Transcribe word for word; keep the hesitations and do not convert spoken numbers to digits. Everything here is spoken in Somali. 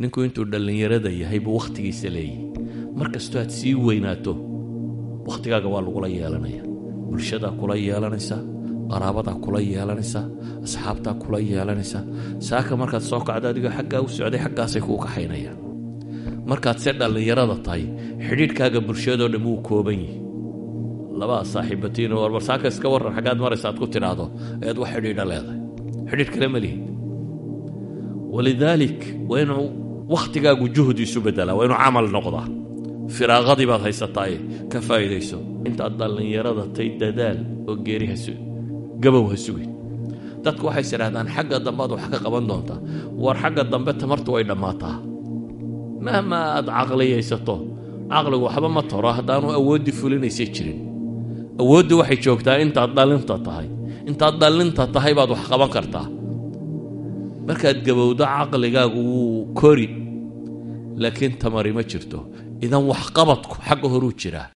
ninku intuu dhalinyarada yahay buu waqtigiisa leeyahay markastoo aad sii weynaato waqtigaaga waa lagu la yeelanaya bulshada kula yeelanaysa qaraabada kula yeelanaysa asxaabta kula yeelanaysa saaka markaad soo kacdo adiga xagga u socday xaggaasay ku kaxaynayaan markaad si dhalinyarada tahay xidhiidhkaaga bulshada dhan uu kooban yahay laba saaxiibatiin oo war saaka iska waran xagaad maraysaad ku tiraado eed wax xidhiidha leedahay xidhiidh kale ma lihi walidalik waynu waqtigaagu juhdiisu bedela waynu camal noqdaa firaaqadii baad haysataa ka faa'iidayso intaad dhalinyarada tay dadaal oo geeri hasu gabow ha sugin dadku waxay siraadaan xagga dambe aad wax ka qaban doontaa war xagga dambe tamartu way dhamaataa mahma aad caqliyaysato caqligu waxba ma toro haddaanu awoodi fulinaysay jirin awooddu waxay joogtaa intaad dhalinta tahay intaad dhalinta tahay baad wax qaban kartaa markaad gabowdo caqligaagu wuu kori laakiin tamari ma jirto idan wax qabadku xagga horuu jiraa